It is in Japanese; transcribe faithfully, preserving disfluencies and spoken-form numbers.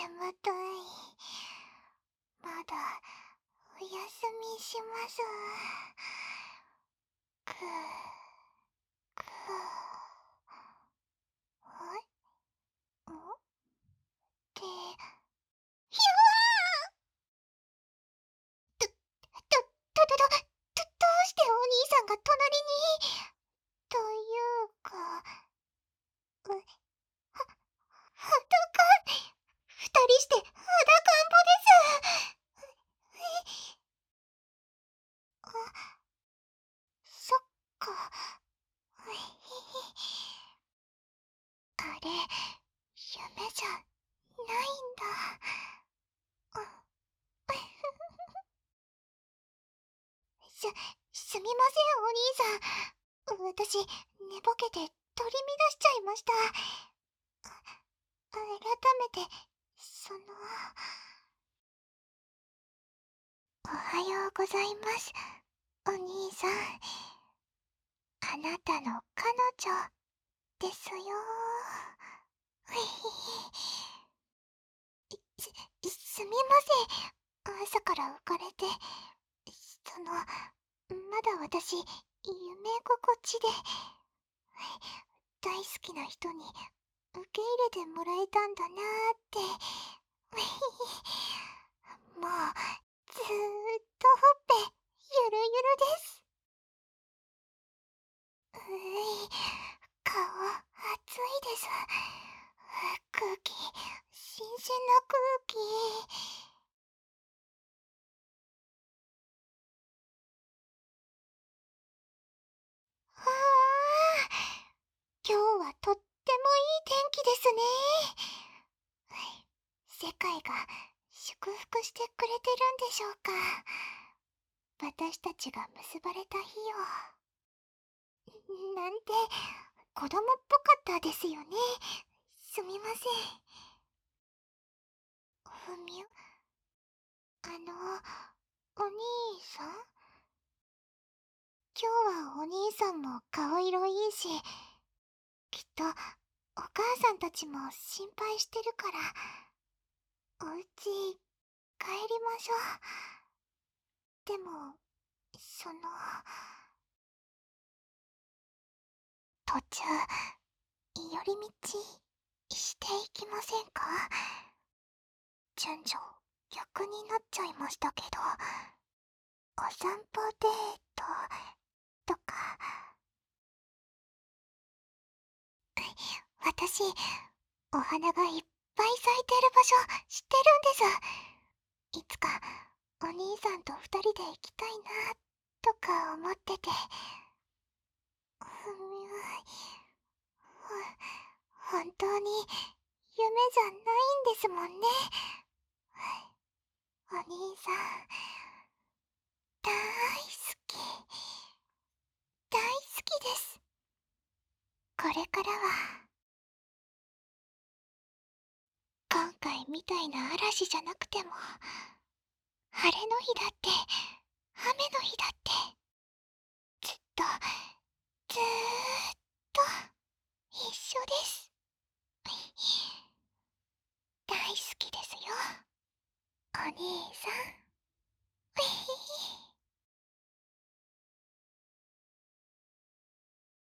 眠たい。まだお休みします。くくあいんってひゃーど、ど、ど、ど、ど、ど、どうしてお兄さんが隣に。というか、う、は、裸。二人して裸んぼです。あ、そっか。あれ、夢じゃないんだ。あ、す、すみません、お兄さん。私、寝ぼけて取り乱しちゃいました。改めて、その。おはようございます、お兄さん。あなたの彼女ですよ。す、すみません。朝から浮かれて。その、まだ私、夢心地で。大好きな人に受け入れてもらえたんだなーって。もう、ずーっとほっぺ、ゆるゆるです。うい、顔、熱いです。空気、新鮮な空気。わあ、今日はとってもいい天気ですね。世界が祝福してくれてるんでしょうか。私たちが結ばれた日を。なんて、子供っぽかったですよね。すみません。ふみゅ、あの、お兄さん。今日はお兄さんも顔色いいし、きっとお母さんたちも心配してるから、おうち帰りましょう。でも、その、途中、寄り道していきませんか？順序、逆になっちゃいましたけど、お散歩デートとか。私、お花がいっぱい咲いてる場所知ってるんです。いつかお兄さんと二人で行きたいなとか思ってて。ふみゅほ本当に夢じゃないんですもんね。お兄さん、大好き、大好きです。これからは、今回みたいな嵐じゃなくても、晴れの日だって、雨の日だって、ずっと、ずーっと、一緒です。